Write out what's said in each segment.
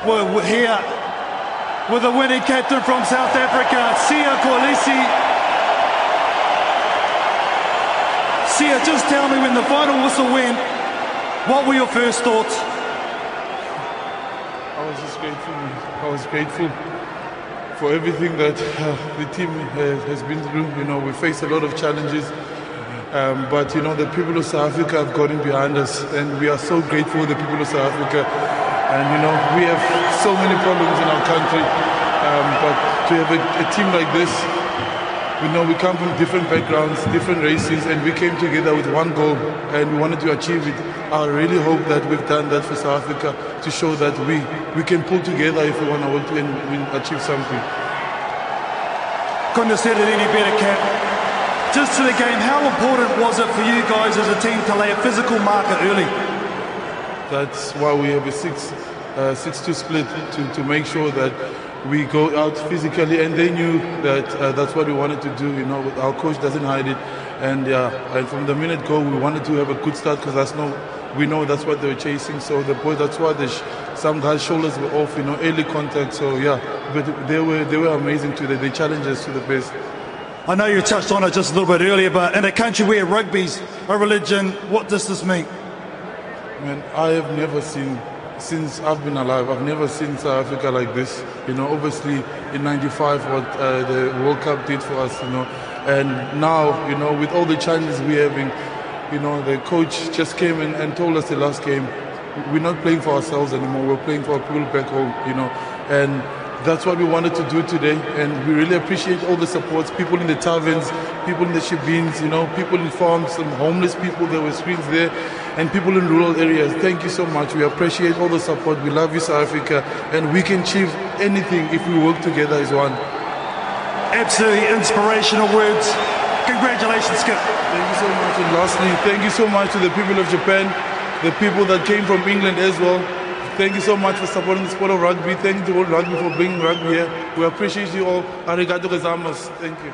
We're here with the winning captain from South Africa, Siya Kolisi. Siya, just tell me, when the final whistle went, what were your first thoughts? I was just grateful. I was grateful for everything that the team has been through. You know, we faced a lot of challenges, but you know, the people of South Africa have gotten behind us, and we are so grateful, the people of South Africa. And you know, we have so many problems in our country, but to have a team like this, we know we come from different backgrounds, different races, and we came together with one goal, and we wanted to achieve it. I really hope that we've done that for South Africa, to show that we can pull together if we want to work and achieve something. Couldn't have said it any better, Cap. Just to the game, how important was it for you guys as a team to lay a physical marker early? That's why we have a 6-2 split, to make sure that we go out physically, and they knew that that's what we wanted to do. You know, our coach doesn't hide it, and and from the minute go, we wanted to have a good start, because we know that's what they were chasing. So the boys, that's why some guys' shoulders were off, you know, early contact. So yeah, but they were amazing today. They challenged us to the best. I know you touched on it just a little bit earlier, but in a country where rugby's a religion, what does this mean? Man, I have never seen, since I've been alive, I've never seen South Africa like this. You know, obviously in '95 what the World Cup did for us, you know, and now, you know, with all the challenges we're having, you know, the coach just came in and told us the last game, we're not playing for ourselves anymore, we're playing for our people back home, you know, and that's what we wanted to do today. And we really appreciate all the supports, people in the taverns, people in the shebeens, you know, people in farms, some homeless people, there were screens there, and people in rural areas. Thank you so much. We appreciate all the support. We love you, South Africa, and we can achieve anything if we work together as one. Absolutely inspirational words. Congratulations, Skip. Thank you so much. And lastly, thank you so much to the people of Japan, the people that came from England as well. Thank you so much for supporting the sport of rugby. Thank you to World Rugby for bringing rugby here. We appreciate you all. Arigato gozaimasu. Thank you.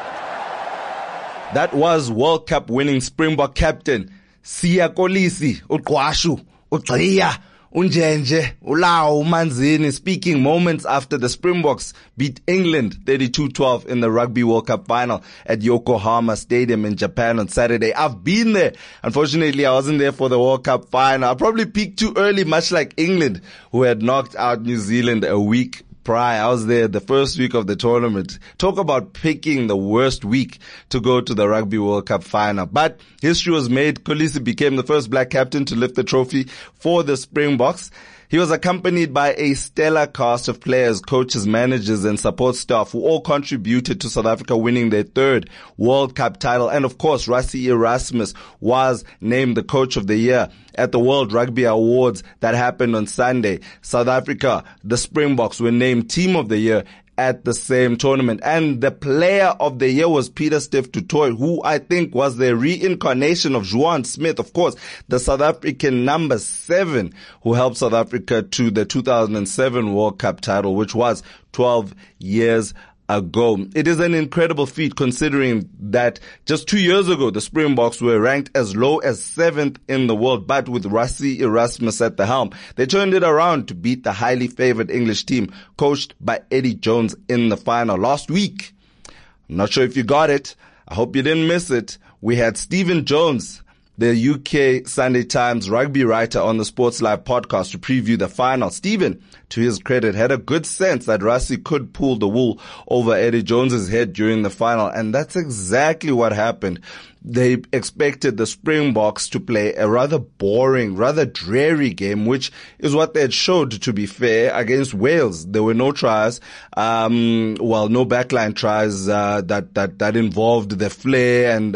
That was World Cup winning Springbok captain Siya Kolisi, uGqwashu, uGqiya, uNjenje, uLawu, uManzini, speaking moments after the Springboks beat England 32-12 in the Rugby World Cup final at Yokohama Stadium in Japan on Saturday. I've been there. Unfortunately, I wasn't there for the World Cup final. I probably peaked too early, much like England, who had knocked out New Zealand a week prior. I was there the first week of the tournament. Talk about picking the worst week to go to the Rugby World Cup final. But history was made. Kolisi became the first black captain to lift the trophy for the Springboks. He was accompanied by a stellar cast of players, coaches, managers, and support staff who all contributed to South Africa winning their third World Cup title. And of course, Rassie Erasmus was named the Coach of the Year at the World Rugby Awards that happened on Sunday. South Africa, the Springboks, were named Team of the Year at the same tournament. And the player of the year was Pieter-Steph du Toit, who I think was the reincarnation of Juan Smith, of course, the South African number 7 who helped South Africa to the 2007 World Cup title, which was 12 years ago. It is an incredible feat considering that just 2 years ago, the Springboks were ranked as low as 7th in the world. But with Rassie Erasmus at the helm, they turned it around to beat the highly favored English team coached by Eddie Jones in the final. Last week, I'm not sure if you got it. I hope you didn't miss it. We had Stephen Jones, the UK Sunday Times rugby writer, on the Sports Live podcast to preview the final. Stephen, to his credit, had a good sense that Rassie could pull the wool over Eddie Jones's head during the final, and that's exactly what happened. They expected the Springboks to play a rather boring, rather dreary game, which is what they had showed, to be fair, against Wales. There were no tries, no backline tries, that involved the flair and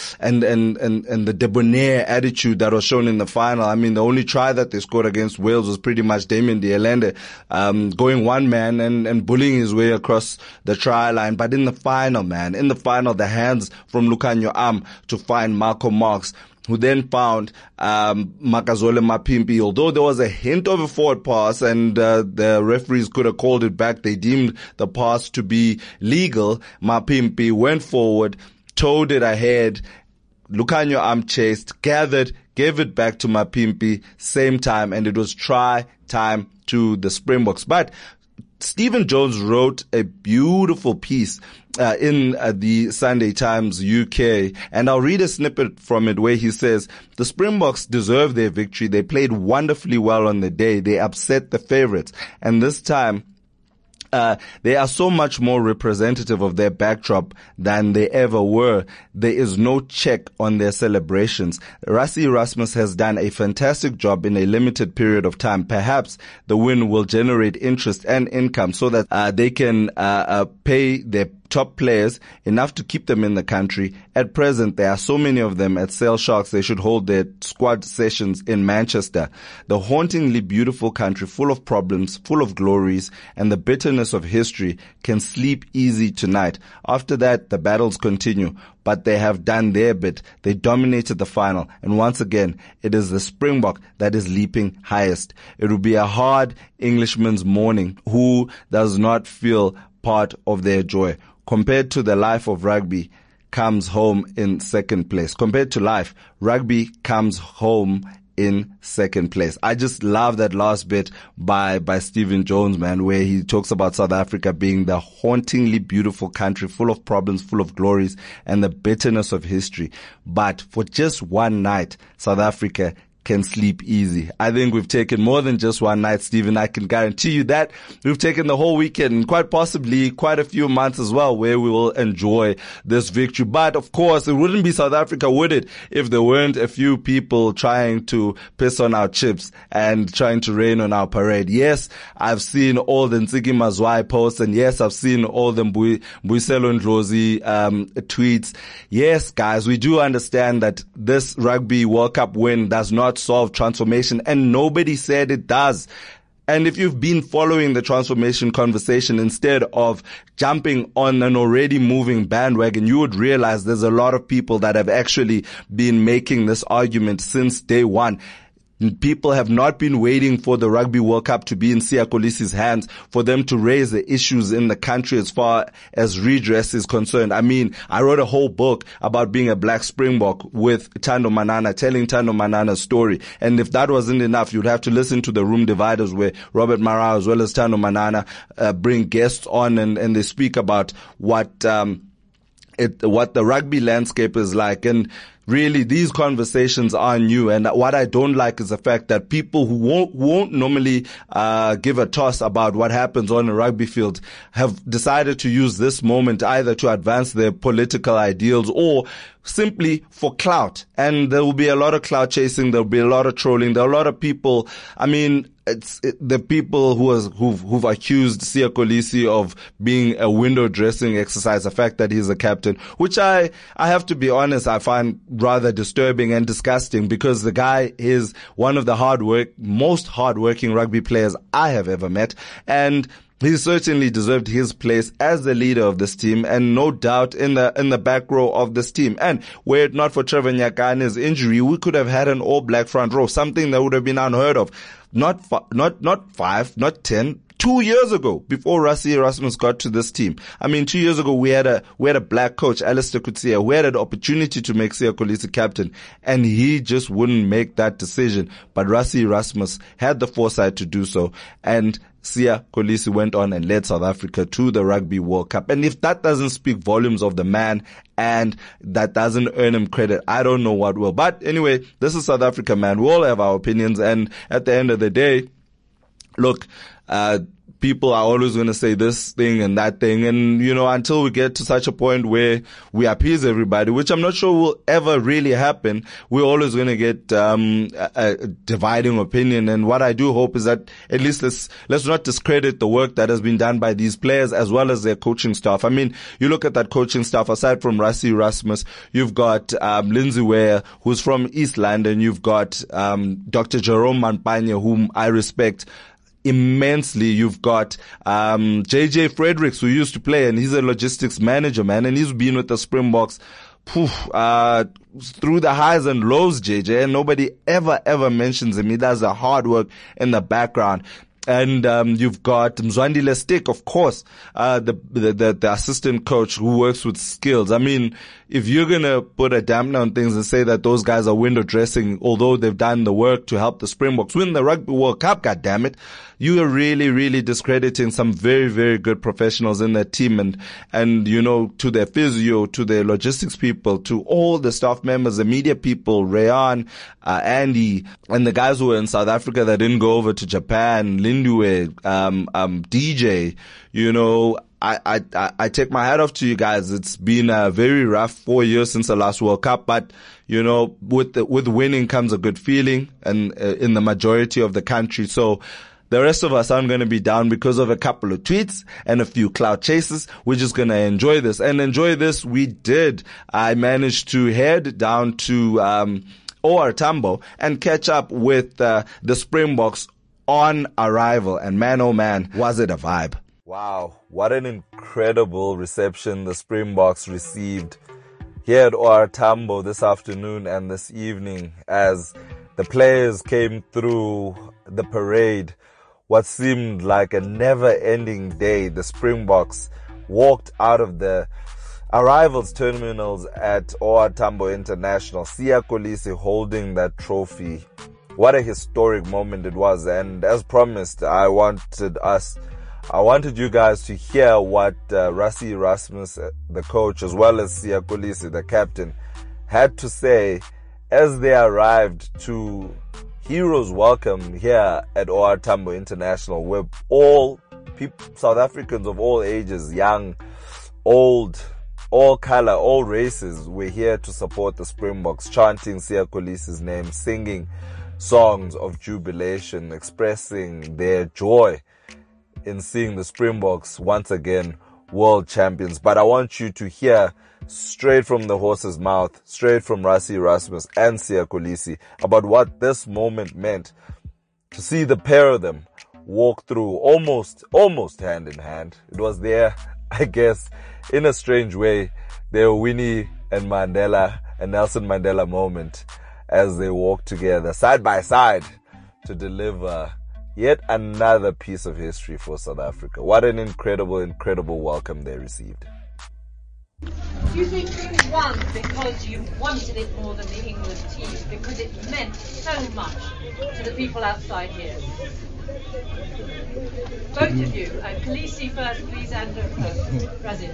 the debonair attitude that was shown in the final. I mean, the only try that they scored against Wales was pretty much Damien Dialende, going one man and bullying his way across the try line. But in the final, the hands from Lukhanyo Am to find Marco Marx, who then found Makazole Mapimpi. Although there was a hint of a forward pass and the referees could have called it back, they deemed the pass to be legal. Mapimpi went forward, towed it ahead, Lukhanyo arm chased, gathered, gave it back to Mapimpi, same time, and it was try time to the Springboks. But Stephen Jones wrote a beautiful piece in the Sunday Times UK, and I'll read a snippet from it where he says, the Springboks deserve their victory. They played wonderfully well on the day. They upset the favorites, and this time they are so much more representative of their backdrop than they ever were. There is no check on their celebrations. Rassie Erasmus has done a fantastic job in a limited period of time. Perhaps the win will generate interest and income so that they can pay their top players enough to keep them in the country. At present, there are so many of them at Sale Sharks, they should hold their squad sessions in Manchester. The hauntingly beautiful country, full of problems, full of glories, and the bitterness of history, can sleep easy tonight. After that, the battles continue, but they have done their bit. They dominated the final, and once again, it is the Springbok that is leaping highest. It will be a hard Englishman's morning who does not feel part of their joy. Compared to the life of rugby, comes home in second place. Compared to life, rugby comes home in second place. I just love that last bit by Stephen Jones, man, where he talks about South Africa being the hauntingly beautiful country, full of problems, full of glories, and the bitterness of history. But for just one night, South Africa can sleep easy. I think we've taken more than just one night, Stephen. I can guarantee you that. We've taken the whole weekend and quite possibly quite a few months as well where we will enjoy this victory. But of course, it wouldn't be South Africa, would it, if there weren't a few people trying to piss on our chips and trying to rain on our parade. Yes, I've seen all the Ntsiki Mazwai posts, and yes, I've seen all the Mbuyiselo Ndlozi tweets. Yes, guys, we do understand that this Rugby World Cup win does not solve transformation, and nobody said it does. And if you've been following the transformation conversation instead of jumping on an already moving bandwagon, you would realize there's a lot of people that have actually been making this argument since day one. People have not been waiting for the Rugby World Cup to be in Siya Kolisi's hands for them to raise the issues in the country as far as redress is concerned. I mean, I wrote a whole book about being a black Springbok with Thando Manana, telling Thando Manana's story. And if that wasn't enough, you'd have to listen to the Room Dividers where Robert Mara as well as Thando Manana bring guests on and they speak about what the rugby landscape is like. And really, these conversations are new, and what I don't like is the fact that people who won't normally give a toss about what happens on a rugby field have decided to use this moment either to advance their political ideals or simply for clout. And there will be a lot of clout chasing, there will be a lot of trolling, there are a lot of people, I mean, the people who've accused Siya Kolisi of being a window dressing exercise, the fact that he's a captain, which I have to be honest, I find rather disturbing and disgusting, because the guy is one of the most hardworking rugby players I have ever met, and he certainly deserved his place as the leader of this team, and no doubt in the back row of this team. And were it not for Trevor Nyakane's injury, we could have had an all-black front row, something that would have been unheard of. Not 5, not 10. 2 years ago, before Rassie Erasmus got to this team. I mean, 2 years ago, we had a black coach, Alistair Coetzee, who had an opportunity to make Siya Kolisi captain, and he just wouldn't make that decision. But Rassie Erasmus had the foresight to do so, and Siya Kolisi went on and led South Africa to the Rugby World Cup. And if that doesn't speak volumes of the man and that doesn't earn him credit, I don't know what will. But anyway, this is South Africa, man. We all have our opinions, and at the end of the day, look, people are always going to say this thing and that thing. And, you know, until we get to such a point where we appease everybody, which I'm not sure will ever really happen, we're always going to get a dividing opinion. And what I do hope is that at least let's not discredit the work that has been done by these players as well as their coaching staff. I mean, you look at that coaching staff, aside from Rassie Erasmus, you've got Lindsay Ware, who's from East London. You've got Dr. Jerome Mampanya, whom I respect immensely. You've got JJ Fredericks, who used to play, and he's a logistics manager, man, and he's been with the Springboks through the highs and lows, JJ, and nobody ever mentions him. He does the hard work in the background. And you've got Mzwandile Stick, of course, the assistant coach who works with skills. I mean, if you're gonna put a dampener on things and say that those guys are window dressing, although they've done the work to help the Springboks win the Rugby World Cup, goddammit, you are really, really discrediting some very, very good professionals in that team, and you know, to their physio, to their logistics people, to all the staff members, the media people, Rayan, Andy, and the guys who were in South Africa that didn't go over to Japan, Lindiwe, DJ, you know, I take my hat off to you guys. It's been a very rough 4 years since the last World Cup, but you know, with winning comes a good feeling, and in the majority of the country. So the rest of us aren't going to be down because of a couple of tweets and a few cloud chases. We're just going to enjoy this, and enjoy this we did. I managed to head down to OR Tambo and catch up with the Springboks on arrival, and man, oh man, was it a vibe. Wow, what an incredible reception the Springboks received here at OR Tambo this afternoon and this evening as the players came through the parade. What seemed like a never-ending day, the Springboks walked out of the arrivals terminals at OR Tambo International, Siya Kolisi holding that trophy. What a historic moment it was, and as promised, I wanted you guys to hear what Rassie Erasmus, the coach, as well as Siya Kolisi, the captain, had to say as they arrived to Heroes Welcome here at OR Tambo International, where all people, South Africans of all ages, young, old, all color, all races, were here to support the Springboks, chanting Siya Kolisi's name, singing songs of jubilation, expressing their joy in seeing the Springboks once again world champions. But I want you to hear straight from the horse's mouth, straight from Rassie Erasmus and Siya Kolisi, about what this moment meant to see the pair of them walk through almost hand in hand. It was there, I guess, in a strange way, their Winnie and Mandela and Nelson Mandela moment as they walked together side by side to deliver yet another piece of history for South Africa. What an incredible welcome they received. Do you think you won because you wanted it more than the England team, because it meant so much to the people outside here? Both of you. Kolisi first, please, and Rassie.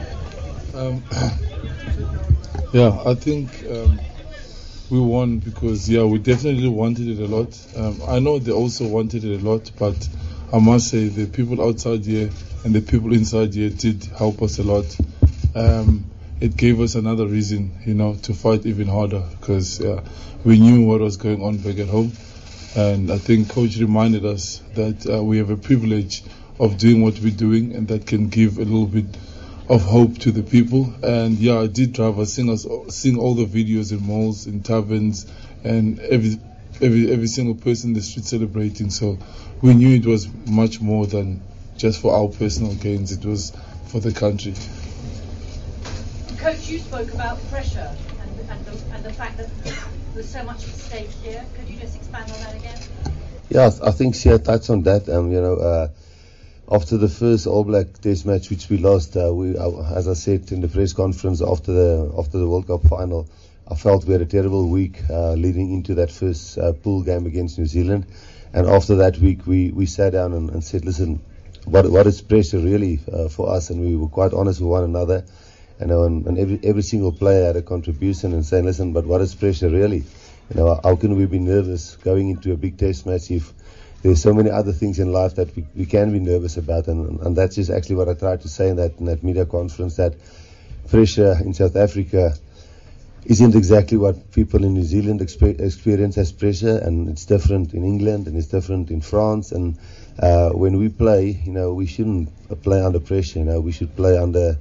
Yeah, I think we won because, we definitely wanted it a lot. I know they also wanted it a lot, but I must say the people outside here and the people inside here did help us a lot. It gave us another reason, to fight even harder, because we knew what was going on back at home. And I think Coach reminded us that we have a privilege of doing what we're doing, and that can give a little bit of hope to the people. And it did drive us, sing all the videos in malls, in taverns, and every single person in the street celebrating. So we knew it was much more than just for our personal gains. It was for the country. Coach, you spoke about pressure and the fact that there's so much at stake here. Could you just expand on that again? Yeah, I think Siya touched on that. After the first All Black Test match, which we lost, as I said in the press conference after the World Cup final, I felt we had a terrible week leading into that first pool game against New Zealand. And after that week, we sat down and said, listen, what is pressure really for us? And we were quite honest with one another. And every single player had a contribution and saying, listen, but what is pressure really? How can we be nervous going into a big test match if there's so many other things in life that we can be nervous about? And that's just actually what I tried to say in that media conference, that pressure in South Africa isn't exactly what people in New Zealand experience as pressure, and it's different in England and it's different in France. And when we play, we shouldn't play under pressure. We should play under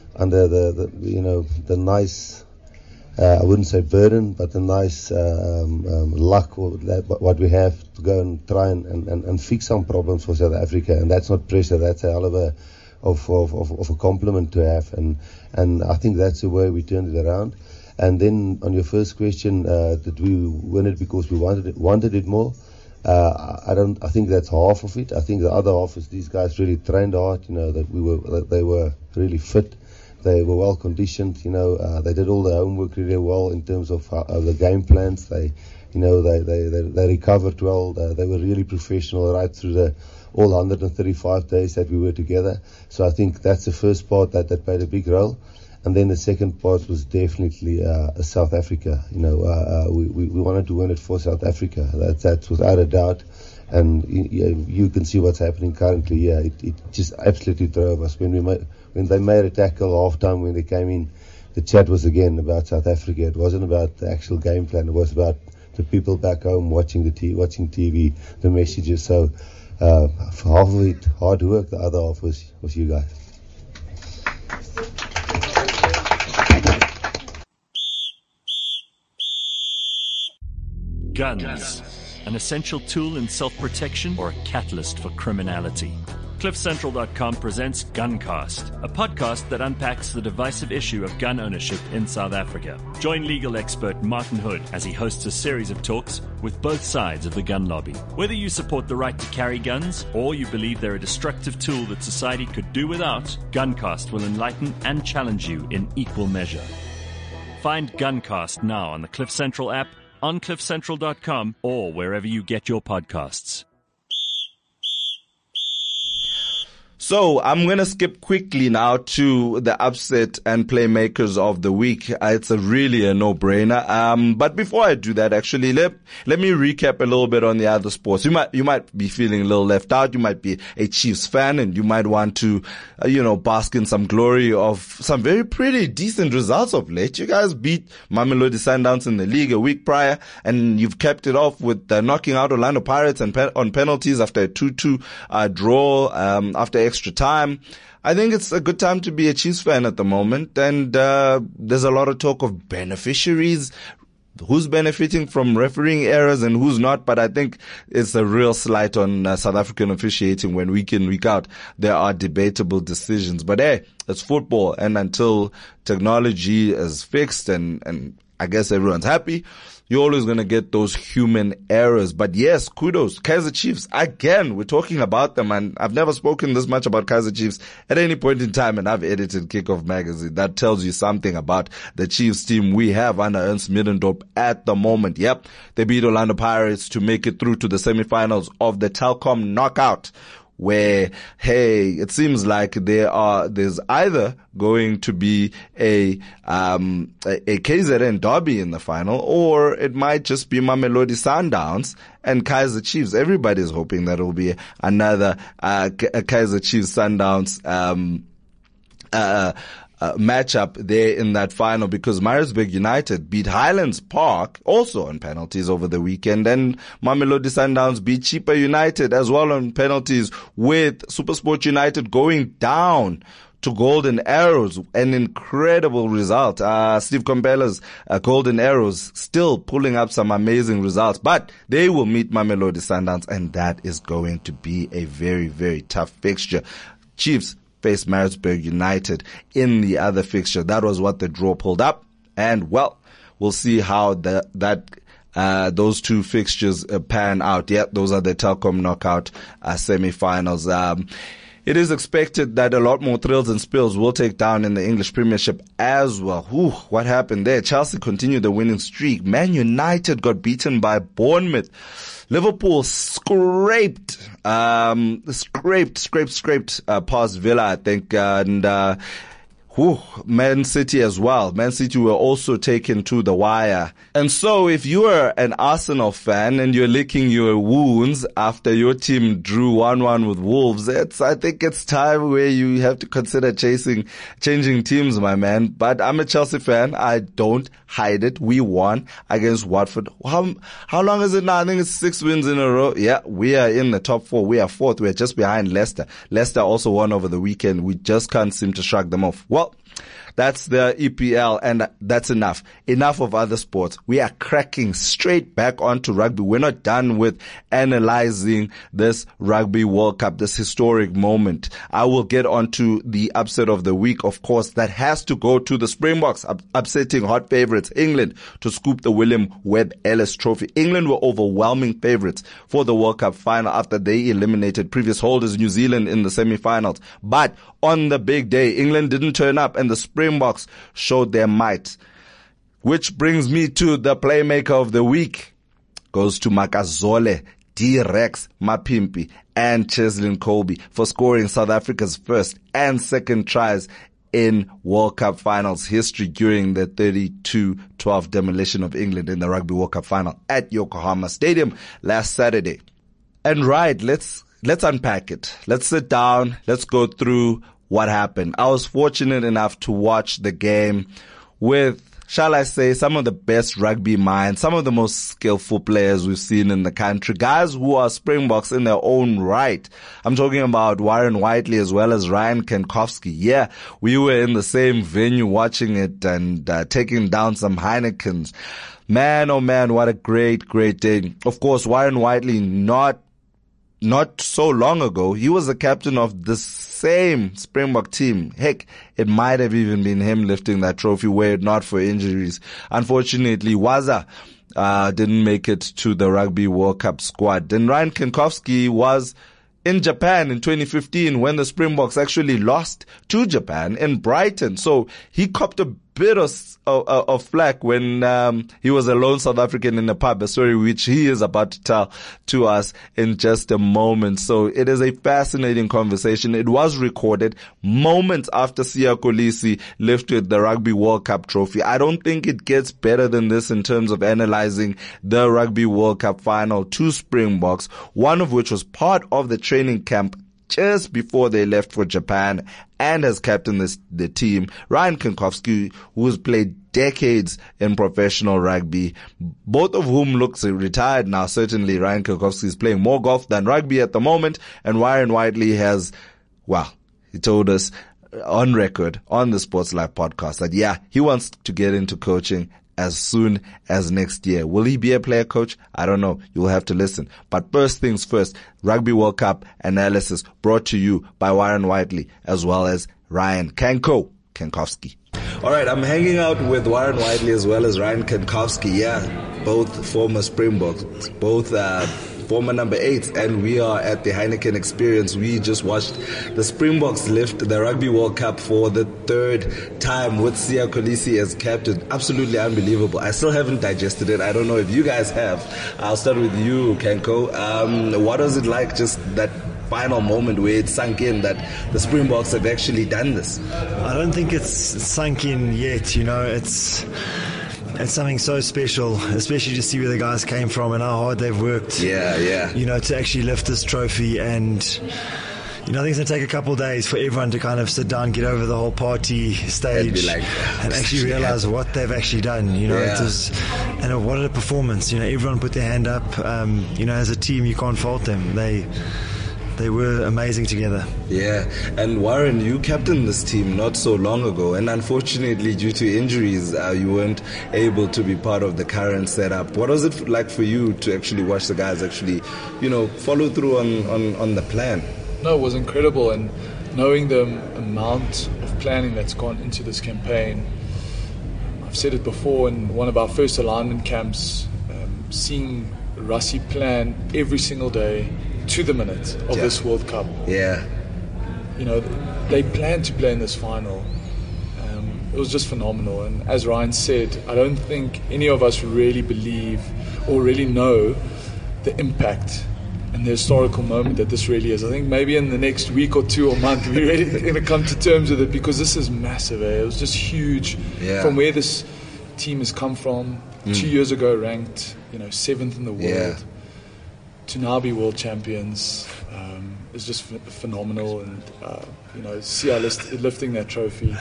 the nice, I wouldn't say burden, but the nice luck or what we have to go and try and fix some problems for South Africa. And that's not pressure, that's a hell of a compliment to have. And I think that's the way we turned it around. And then on your first question, did we win it because we wanted it more? I think that's half of it. I think the other half is these guys really trained hard, that they were really fit. They were well conditioned, they did all their homework really well in terms of the game plans. They recovered well. They were really professional right through all 135 days that we were together. So I think that's the first part that played a big role. And then the second part was definitely South Africa. We wanted to win it for South Africa. That's without a doubt. And you can see what's happening currently. Yeah, it just absolutely drove us. When they made a tackle half-time, when they came in, the chat was again about South Africa. It wasn't about the actual game plan. It was about the people back home watching TV, the messages. So half of it, hard work. The other half was you guys. Guns, an essential tool in self-protection or a catalyst for criminality. CliffCentral.com presents Guncast, a podcast that unpacks the divisive issue of gun ownership in South Africa. Join legal expert Martin Hood as he hosts a series of talks with both sides of the gun lobby. Whether you support the right to carry guns or you believe they're a destructive tool that society could do without, Guncast will enlighten and challenge you in equal measure. Find Guncast now on the Cliff Central app, on CliffCentral.com, or wherever you get your podcasts. So I'm going to skip quickly now to the upset and playmakers of the week. It's really a no-brainer. But before I do that, actually, let me recap a little bit on the other sports. You might be feeling a little left out. You might be a Chiefs fan and you might want to, bask in some glory of some very pretty decent results of late. You guys beat Mamelodi Sundowns in the league a week prior and you've kept it off with knocking out Orlando Pirates on penalties after a 2-2 draw, after extra time. I think it's a good time to be a Chiefs fan at the moment, and there's a lot of talk of beneficiaries, who's benefiting from refereeing errors and who's not, but I think it's a real slight on South African officiating when week in, week out there are debatable decisions. But hey, it's football, and until technology is fixed and I guess everyone's happy, you're always going to get those human errors. But yes, kudos. Kaizer Chiefs, again, we're talking about them, and I've never spoken this much about Kaizer Chiefs at any point in time, and I've edited Kickoff Magazine. That tells you something about the Chiefs team we have under Ernst Middendorp at the moment. Yep, they beat Orlando Pirates to make it through to the semifinals of the Telkom Knockout, where, hey, it seems like there's either going to be a KZN derby in the final, or it might just be Mamelodi Sundowns and Kaizer Chiefs. Everybody's hoping that it will be another Kaizer Chiefs Sundowns matchup there in that final, because Maritzburg United beat Highlands Park also on penalties over the weekend, and Mamelodi Sundowns beat Chippa United as well on penalties, with SuperSport United going down to Golden Arrows. An incredible result. Steve Kombella's Golden Arrows still pulling up some amazing results, but they will meet Mamelodi Sundowns, and that is going to be a very, very tough fixture. Chiefs face Maritzburg United in the other fixture. That was what the draw pulled up, and well, we'll see how those two fixtures pan out. Yeah, those are the Telkom Knockout semi-finals. It is expected that a lot more thrills and spills will take down in the English Premiership as well. Whew, what happened there? Chelsea continued the winning streak. Man United got beaten by Bournemouth. Liverpool scraped past Villa, I think, and Man City as well. Man City were also taken to the wire. And so if you are an Arsenal fan and you're licking your wounds after your team drew 1-1 with Wolves, I think it's time where you have to consider changing teams, my man. But I'm a Chelsea fan. I don't hide it. We won against Watford. How long is it now? I think it's 6 wins in a row. Yeah, we are in the top 4. We are 4th. We're just behind Leicester. Leicester also won over the weekend. We just can't seem to shrug them off. Well, That's the EPL, and that's enough. Enough of other sports. We are cracking straight back onto rugby. We're not done with analyzing this Rugby World Cup, this historic moment. I will get onto the upset of the week, of course. That has to go to the Springboks, upsetting hot favorites England to scoop the William Webb Ellis Trophy. England were overwhelming favorites for the World Cup final after they eliminated previous holders New Zealand in the semi-finals. But on the big day, England didn't turn up and the Springboks showed their might. Which brings me to the playmaker of the week. Goes to Makazole, D-Rex Mapimpi and Cheslin Colby for scoring South Africa's first and second tries in World Cup finals history during the 32-12 demolition of England in the Rugby World Cup final at Yokohama Stadium last Saturday. And right, let's unpack it. Let's sit down. Let's go through what happened. I was fortunate enough to watch the game with, shall I say, some of the best rugby minds, some of the most skillful players we've seen in the country, guys who are Springboks in their own right. I'm talking about Warren Whiteley as well as Ryan Kenkowski. Yeah, we were in the same venue watching it and taking down some Heinekens. Man, oh man, what a great, great day. Of course, Warren Whiteley, not so long ago, he was the captain of the same Springbok team. Heck, it might have even been him lifting that trophy were it not for injuries. Unfortunately, Waza didn't make it to the Rugby World Cup squad. Then Ryan Kenkowski was in Japan in 2015 when the Springboks actually lost to Japan in Brighton. So he copped a bit of flack when he was a lone South African in a pub, a story which he is about to tell to us in just a moment. So it is a fascinating conversation. It was recorded moments after Siya Kolisi lifted the Rugby World Cup trophy. I don't think it gets better than this in terms of analyzing the Rugby World Cup final. Two Springboks, one of which was part of the training camp just before they left for Japan and has captained the team. Ryan Kenkowski, who's played decades in professional rugby, both of whom looks retired now. Certainly Ryan Kenkowski is playing more golf than rugby at the moment, and Warren Whiteley has, well, he told us on record on the Sports Live podcast that yeah, he wants to get into coaching as soon as next year. Will he be a player coach? I don't know. You'll have to listen. But first things first, Rugby World Cup analysis brought to you by Warren Whiteley as well as Ryan Kenkowski. All right, I'm hanging out with Warren Whiteley as well as Ryan Kenkowski. Yeah, both former Springboks, both former number 8s, and we are at the Heineken Experience. We just watched the Springboks lift the Rugby World Cup for the third time with Siya Kolisi as captain. Absolutely unbelievable. I still haven't digested it. I don't know if you guys have. I'll start with you, Kenko. What was it like, just that final moment where it sunk in that the Springboks have actually done this? I don't think it's sunk in yet, you know. It's something so special, especially to see where the guys came from and how hard they've worked. Yeah. You know, to actually lift this trophy. And, you know, I think it's going to take a couple of days for everyone to kind of sit down, get over the whole party stage and actually realize what they've actually done. You know, it was, and what a performance. You know, everyone put their hand up. You know, as a team, you can't fault them. They were amazing together. Yeah, and Warren, you captained this team not so long ago, and unfortunately due to injuries, you weren't able to be part of the current setup. What was it like for you to actually watch the guys actually, you know, follow through on the plan? No, it was incredible, and knowing the amount of planning that's gone into this campaign. I've said it before in one of our first alignment camps, seeing Rassie plan every single day to the minute of this World Cup. Yeah. You know, they planned to play in this final. It was just phenomenal. And as Ryan said, I don't think any of us really believe or really know the impact and the historical moment that this really is. I think maybe in the next week or two or month we're really going to come to terms with it, because this is massive. It was just huge from where this team has come from. 2 years ago ranked, 7th in the world. To now be world champions is just phenomenal, and Siya lifting that trophy,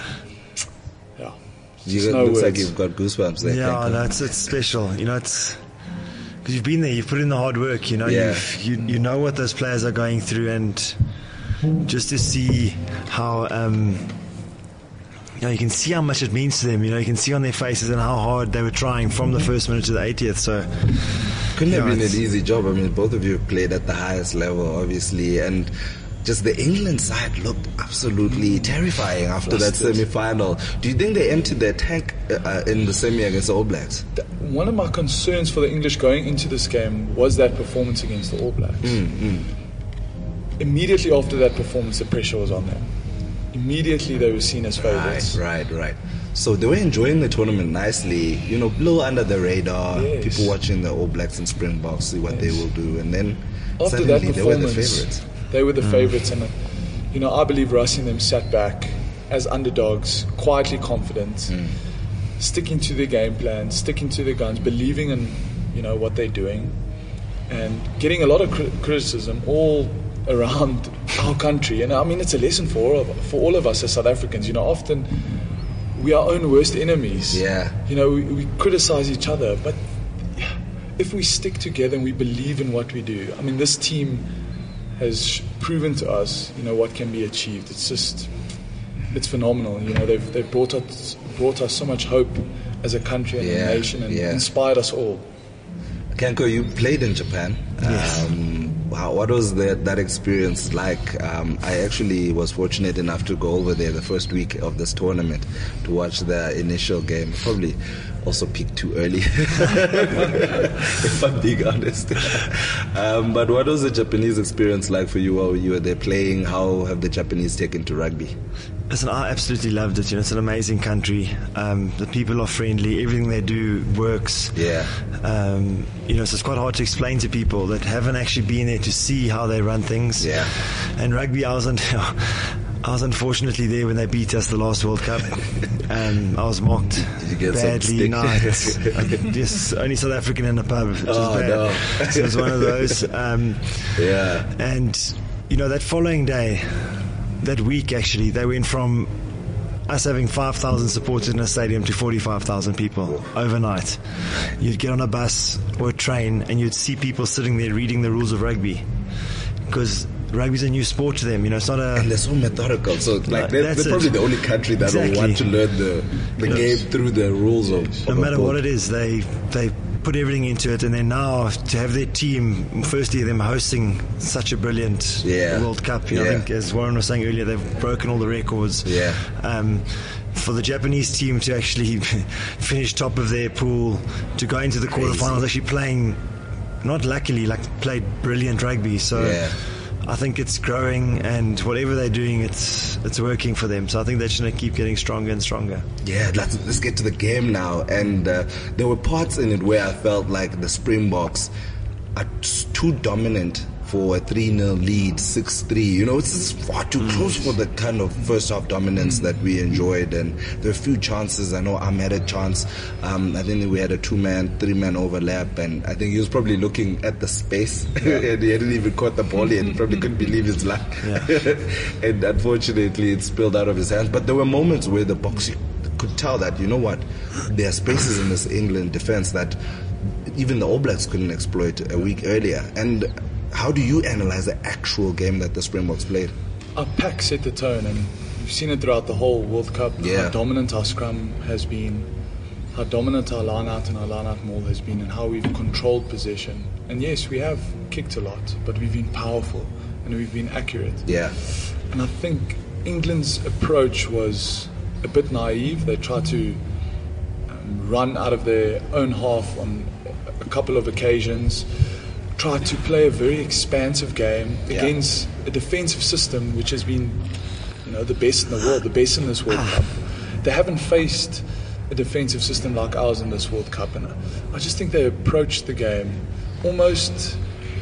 looks like you've got goosebumps there. Yeah, no, it's special. It's because you've been there, you've put in the hard work. You know what those players are going through, and just to see how you can see how much it means to them. You can see on their faces and how hard they were trying from the first minute to the 80th. So couldn't have been an easy job. I mean, both of you played at the highest level, obviously, and just the England side looked absolutely terrifying after that semi-final. Do you think they emptied their tank in the semi against the All Blacks? One of my concerns for the English going into this game was that performance against the All Blacks. Immediately after that performance, the pressure was on them. Immediately they were seen as favourites. Right. So they were enjoying the tournament nicely, blow under the radar, people watching the All Blacks and Springboks, see what they will do, and then after suddenly that they were the favourites. They were the favourites, and I believe Rassie and them sat back as underdogs, quietly confident, sticking to their game plan, sticking to their guns, believing in what they're doing, and getting a lot of criticism all around our country. And I mean, it's a lesson for all of us as South Africans. Often we are our own worst enemies. Yeah. We criticize each other, but if we stick together and we believe in what we do, I mean, this team has proven to us, what can be achieved. It's phenomenal. They've brought us so much hope as a country and a nation, and inspired us all. Kenko, you played in Japan. Yes. What was that experience like? I actually was fortunate enough to go over there the first week of this tournament to watch the initial game. Probably also peaked too early, if I'm being honest. But what was the Japanese experience like for you while you were there playing? How have the Japanese taken to rugby? Listen, I absolutely loved it. It's an amazing country. The people are friendly. Everything they do works. Yeah. So it's quite hard to explain to people that haven't actually been there to see how they run things. Yeah. And rugby, I was unfortunately there when they beat us the last World Cup. I was mocked badly. No, just only South African in the pub, which is bad. No. So it was one of those. And that following day, that week actually, they went from us having 5,000 supporters in a stadium to 45,000 people overnight. You'd get on a bus or a train and you'd see people sitting there reading the rules of rugby, because rugby's a new sport to them. It's not and they're so methodical. So they're probably the only country that will want to learn the game through the rules of no matter what it is, they put everything into it. And then now to have their team, firstly them hosting such a brilliant World Cup, I think, as Warren was saying earlier, they've broken all the records. For the Japanese team to actually finish top of their pool, to go into the quarterfinals, actually playing, not luckily, played brilliant rugby. So I think it's growing, and whatever they're doing, it's working for them. So I think they're just going to keep getting stronger and stronger. Yeah, let's get to the game now. And there were parts in it where I felt like the Springboks are too dominant for a 3-0 lead, 6-3. It's just far too close for the kind of first half dominance that we enjoyed. And there were a few chances. I know Am had a chance. I think we had a 2-man, 3-man overlap, and I think he was probably looking at the space and he hadn't even caught the ball yet. He probably couldn't believe his luck. And unfortunately it spilled out of his hands. But there were moments where the Boks could tell that, there are spaces in this England defense that even the All Blacks couldn't exploit a week earlier. And how do you analyze the actual game that the Springboks played? Our pack set the tone, and we've seen it throughout the whole World Cup. How dominant our scrum has been, how dominant our line-out and our line-out maul has been, and how we've controlled possession. And yes, we have kicked a lot, but we've been powerful and we've been accurate. And I think England's approach was a bit naive. They tried to run out of their own half on a couple of occasions, tried to play a very expansive game against a defensive system which has been, the best in the world, the best in this World Cup. They haven't faced a defensive system like ours in this World Cup, and I just think they approached the game almost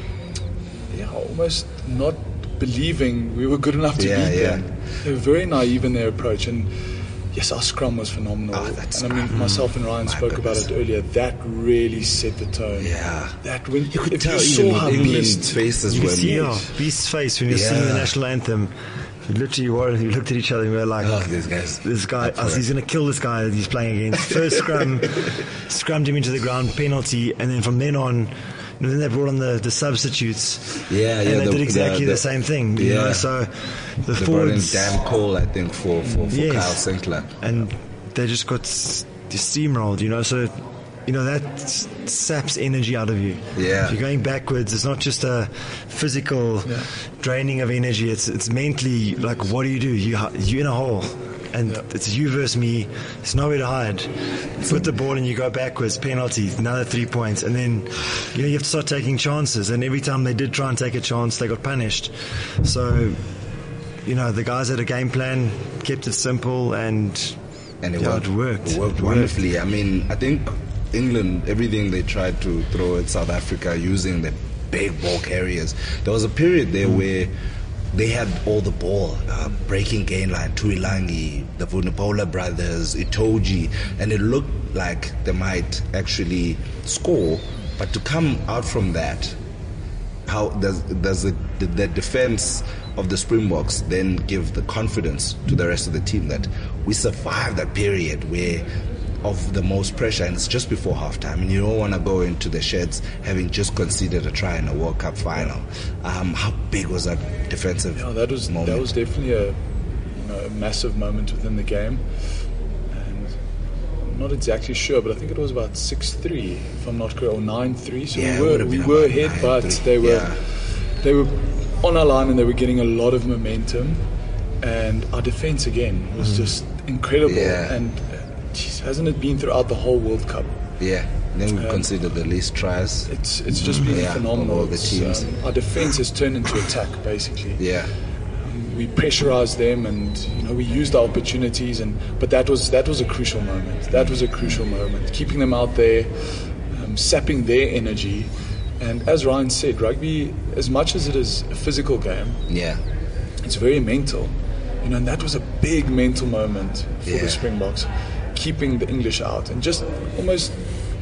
not believing we were good enough to beat them. They were very naive in their approach, and yes, our scrum was phenomenal. And I mean, myself and Ryan spoke about it earlier. That really set the tone. That when you could tell, saw how England's faces were moved. Beast's face when you're singing the national anthem. You looked at each other and we were like, this guy, he's going to kill this guy that he's playing against. First scrummed him into the ground, penalty, and then from then on, And then they brought on the substitutes. Yeah, and they did exactly the same thing. You know? So the they forwards, brought in Dan Cole, I think, for yes, Kyle Sinclair. and they just got steamrolled. You know, so you know that saps energy out of you. Yeah. If you're going backwards, it's not just a physical draining of energy. It's mentally, like, what do? You're in a hole. And it's you versus me. There's nowhere to hide. Put the ball and you go backwards. Penalty, another 3 points, and then you have to start taking chances. And every time they did try and take a chance, they got punished. So, the guys had a game plan, kept it simple, and it worked. It worked wonderfully. I mean, I think England, everything they tried to throw at South Africa using the big ball carriers. There was a period there where they had all the ball, breaking gain line, Tuilangi, the Vunipola brothers, Itoji, and it looked like they might actually score. But to come out from that, how does the defense of the Springboks then give the confidence to the rest of the team that we survived that period where of the most pressure, and it's just before halftime, and you don't want to go into the sheds having just conceded a try in a World Cup final. How big was that defensive moment? That was definitely a massive moment within the game, and I'm not exactly sure, but I think it was about 6-3, if I'm not correct, or 9-3. So we were ahead, but they were on our line and they were getting a lot of momentum, and our defense again was just incredible. And hasn't it been throughout the whole World Cup? Yeah. Then we've considered the least tries. It's just been phenomenal. All the teams. Our defense has turned into attack, basically. Yeah. We pressurized them, and we used our opportunities, but that was a crucial moment. That was a crucial moment. Keeping them out there, sapping their energy, and as Ryan said, rugby, as much as it is a physical game, it's very mental. And that was a big mental moment for the Springboks, keeping the English out and just almost,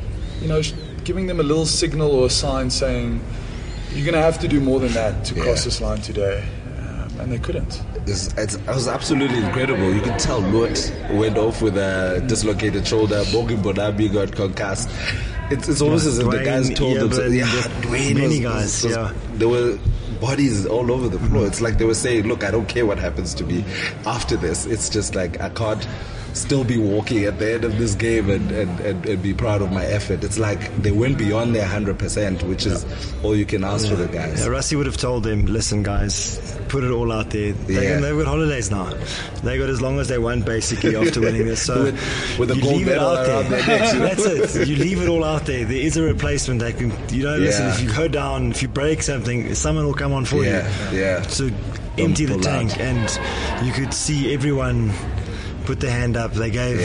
giving them a little signal or a sign saying, you're going to have to do more than that to cross this line today. And they couldn't. It was absolutely incredible. You could tell Lut went off with a dislocated shoulder. Bogi Bonabi got concussed. It's almost as if the guys told them. Many guys, there were bodies all over the floor. It's like they were saying, look, I don't care what happens to me after this. It's just like I can't still be walking at the end of this game and be proud of my effort. It's like they went beyond their 100%, which is all you can ask for the guys. Rusty would have told them, listen guys, put it all out there. They've got holidays now. They got as long as they want, basically, after winning this. So with a gold medal around their necks. That's it. You leave it all out there. There is a replacement. Listen, if you go down, if you break something, someone will come on for you. So empty the tank, and you could see everyone put their hand up. They gave,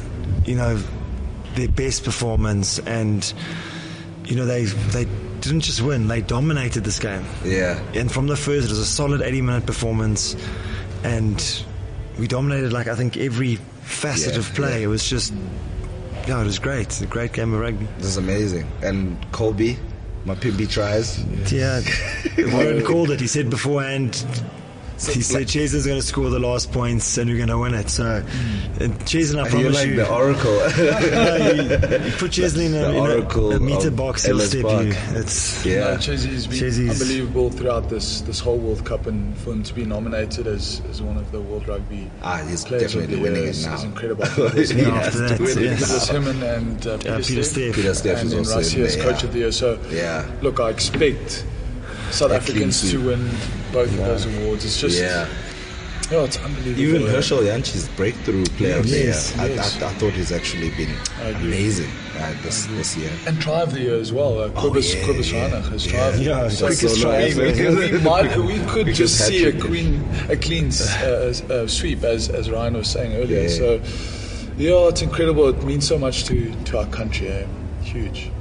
their best performance, and they didn't just win; they dominated this game. And from the first, it was a solid 80-minute performance, and we dominated I think every facet of play. It was just, it was great. It's a great game of rugby. This is amazing. And Colby, my Pimby tries. Yeah, Warren called it. He said beforehand. He said Chesley's going to score the last points and we're going to win it. So, Chesley, I promise you. You're like the oracle. You put Chesley in a meter box, he'll step you. Chesley's been unbelievable throughout this whole World Cup, and for him to be nominated as one of the World Rugby he's definitely winning it now. It's incredible. It was him and Peter Steff. Peter Steff is also Rusty as Coach of the Year. So, look, I expect South Africans to win both of those awards. It's just it's unbelievable. Even Herschel Jantji's breakthrough player of the year. I thought he's actually been amazing this year. And try of the year as well. Kobus Reinach has tried. Quickest try. We could just see a clean sweep, as Ryan was saying earlier. So it's incredible. It means so much to our country. Huge.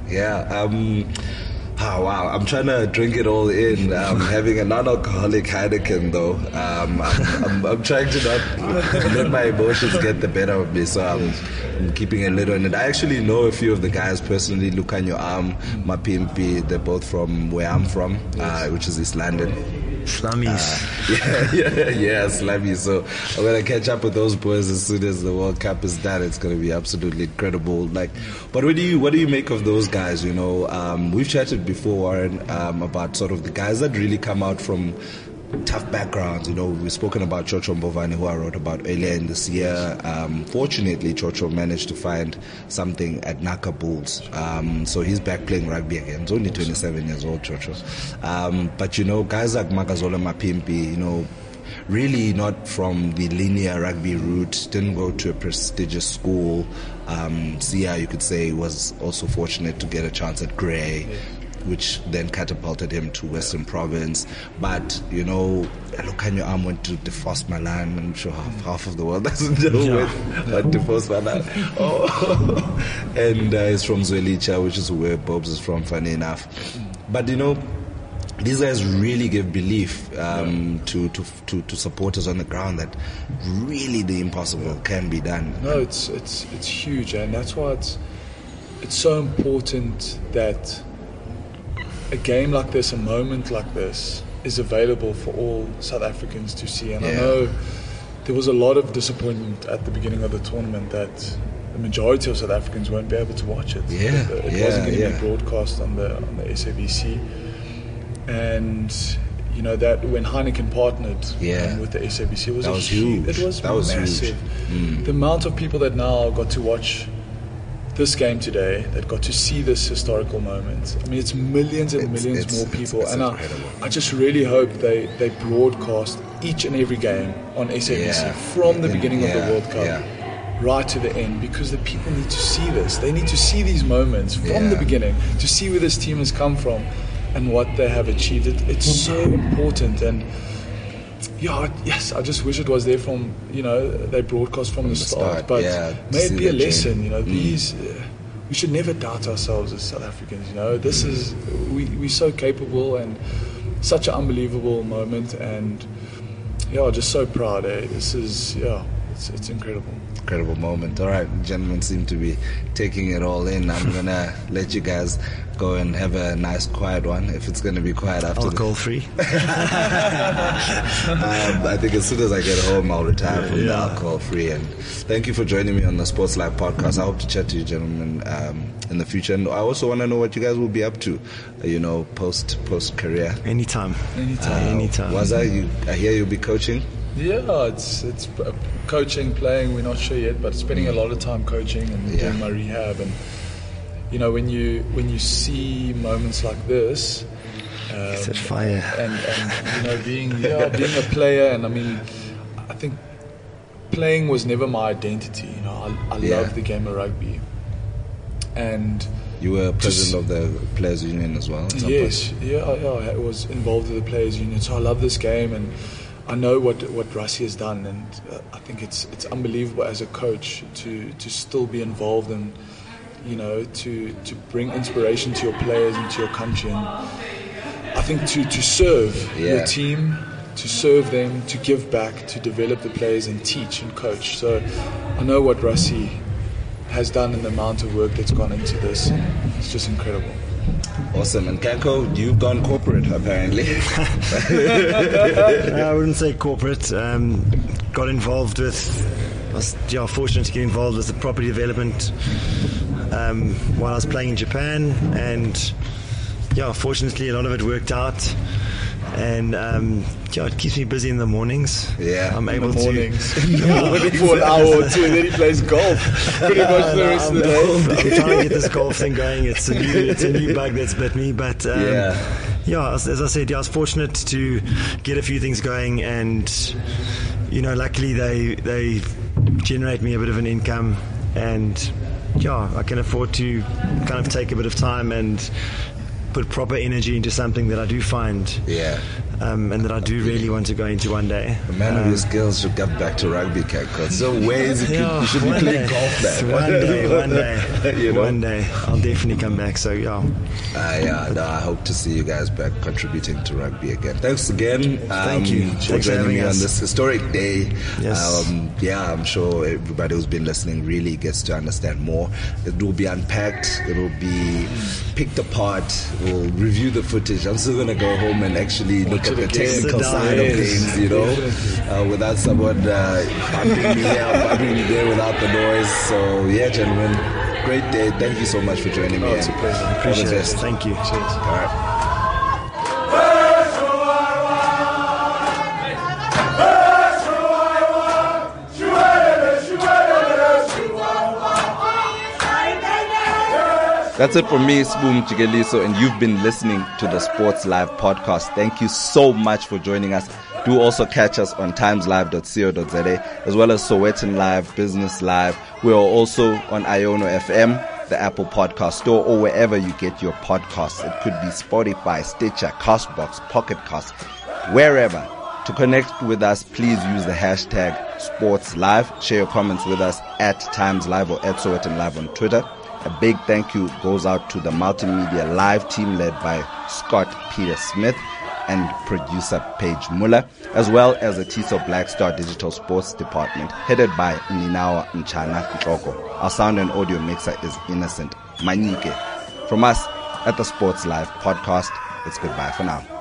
Oh, wow, I'm trying to drink it all in. I'm having a non-alcoholic Heineken, though. I'm trying to not let my emotions get the better of me, so I'm keeping a little in it. I actually know a few of the guys personally. Lucanyo Mapimpi, they're both from where I'm from, which is East London. Slummy. So I'm gonna catch up with those boys as soon as the World Cup is done. It's gonna be absolutely incredible. But what do you make of those guys? We've chatted before, Warren, about sort of the guys that really come out from tough backgrounds. We've spoken about Chocho Mbovane, who I wrote about earlier in this year. Fortunately, Chocho managed to find something at Naka Bulls. So he's back playing rugby again. He's only 27 years old, Chocho. But guys like Magazola Mapimpi, really not from the linear rugby route, didn't go to a prestigious school. Sia, you could say, was also fortunate to get a chance at Grey, which then catapulted him to Western Province. But, Lucanio Am went to DeForce Malan. I'm sure half of the world doesn't know what DeForce Malan. And he's from Zwelicha, which is where Bobs is from, funny enough. But, these guys really give belief to supporters on the ground that really the impossible can be done. No, it's huge, and that's why it's so important that a game like this, a moment like this, is available for all South Africans to see. And I know there was a lot of disappointment at the beginning of the tournament that the majority of South Africans won't be able to watch it. It wasn't going to be broadcast on the SABC. And that when Heineken partnered with the SABC, it was huge. It was massive. Huge. The amount of people that now got to watch this game today, that got to see this historical moment. I mean, it's millions and millions more people. And I just really hope they broadcast each and every game on SABC from the beginning of the World Cup right to the end, because the people need to see this. They need to see these moments from the beginning, to see where this team has come from and what they have achieved. It's so important. And I just wish it was there from, they broadcast from the start. But may it be a lesson, these, we should never doubt ourselves as South Africans, this is, we're so capable, and such an unbelievable moment, and just so proud. This is, it's incredible. Incredible moment. All right, gentlemen seem to be taking it all in. I'm gonna let you guys go and have a nice quiet one, if it's going to be quiet after alcohol-free. I think as soon as I get home, I'll retire from the alcohol-free. And thank you for joining me on the Sports Live podcast. I hope to chat to you gentlemen in the future. And I also want to know what you guys will be up to, post career. Anytime. Waza, I hear you'll be coaching. Yeah, it's coaching, playing. We're not sure yet, but spending a lot of time coaching and doing my rehab. And when you see moments like this, it's fire. And being a player, and I think playing was never my identity. I love the game of rugby. And you were president of the Players Union as well? Yes, I was involved with the Players Union. So I love this game, and I know what Rassie has done, and I think it's unbelievable as a coach to still be involved and to bring inspiration to your players and to your country. And I think to serve your team, to serve them, to give back, to develop the players and teach and coach. So I know what Rassie has done and the amount of work that's gone into this. It's just incredible. Awesome. And Kanko, you've gone corporate apparently. I wouldn't say corporate. Got involved with, I was fortunate to get involved with the property development while I was playing in Japan, and fortunately a lot of it worked out. And it keeps me busy in the mornings. I'm able to for an hour or two, and then he plays golf pretty much the rest of the day. I'm trying to get this golf thing going. It's a new bug that's bit me, but as I said, I was fortunate to get a few things going, and luckily they generate me a bit of an income, and I can afford to kind of take a bit of time and put proper energy into something that I do find, and that I do really want to go into one day. A man of your skills should get back to rugby, because there are ways you should be playing golf back. One day, I'll definitely come back. So I hope to see you guys back contributing to rugby again. Thanks again. Thank you for joining me on this historic day. Yes. I'm sure everybody who's been listening really gets to understand more. It will be unpacked. It will be picked apart. review the footage. I'm still gonna go home and actually look at the technical side of things, you know, without someone bumping me here, bumping me there, without the noise. So yeah, gentlemen, great day. Thank you so much for joining me. It's a pleasure. Appreciate it. Thank you. Cheers. All right. That's it from me, Spoom Chigeliso, and you've been listening to the Sports Live podcast. Thank you so much for joining us. Do also catch us on timeslive.co.za, as well as Sowetan Live, Business Live. We are also on Iono FM, the Apple Podcast Store, or wherever you get your podcasts. It could be Spotify, Stitcher, Castbox, Pocket Cast, wherever. To connect with us, please use the hashtag Sports Live. Share your comments with us at Times Live or at Sowetan Live on Twitter. A big thank you goes out to the Multimedia Live team led by Scott Peter Smith and producer Paige Muller, as well as the TISO Black Star Digital Sports Department headed by Ninawa Mchana Mtoko. Our sound and audio mixer is Innocent Manyike. From us at the Sports Live podcast, it's goodbye for now.